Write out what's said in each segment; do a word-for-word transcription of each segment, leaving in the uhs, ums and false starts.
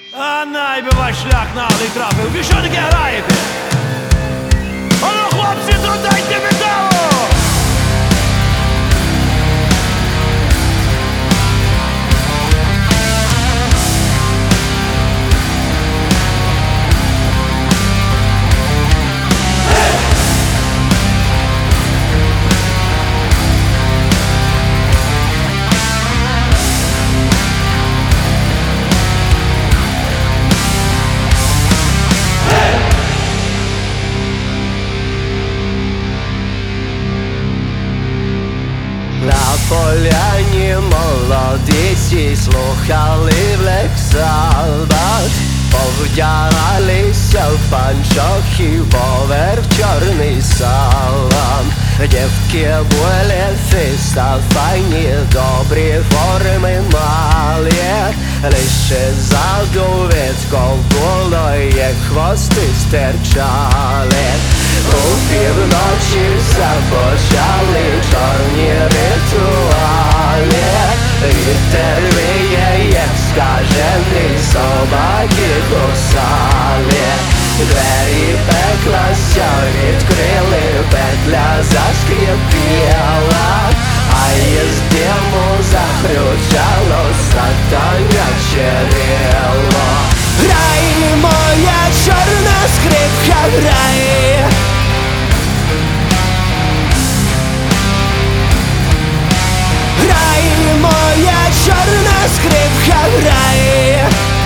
А найби ваш шлях наглий трапив. Ви що таке граєте? Ану, хлопці, додайте металу! На поляні молодиці слухали в Лексалбат, повдягалися в панчохи поверх чорний салам. Дівки були фіста файні, добрі форми мали, лише ззаду видко було, як хвости стирчали. У півночі започали чорні ритуали, вітер віє, як скажений, собаки кусали. Двері пекла ся відкрили, петля заскрипіла, а із диму захрючало сатаняче рило. Грай, моя чорна скрипка, грай! Грай, моя чорна скрипка, грай!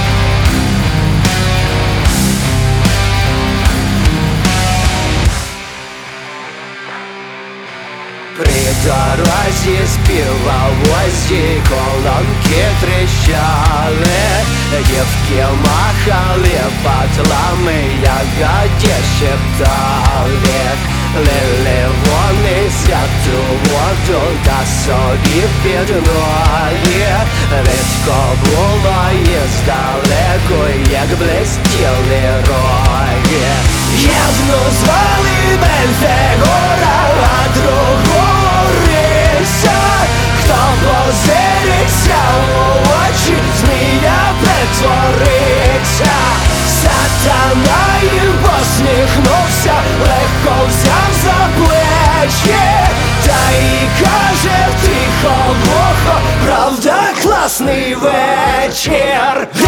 При дорозі співав возі, колонки тріщали, дівки махали патлами, ягоді шептали. Лили вони святу воду та собі під ноги. Видко було іздалеку, як блистіли роги. Єдну звали Бельфегора, а другу Риса. Хто позириться у очі, змія перетвориться. Сатана їм посміхнувся, легко взяв за плечі, та й каже тихо, глухо: правда, класний вечір.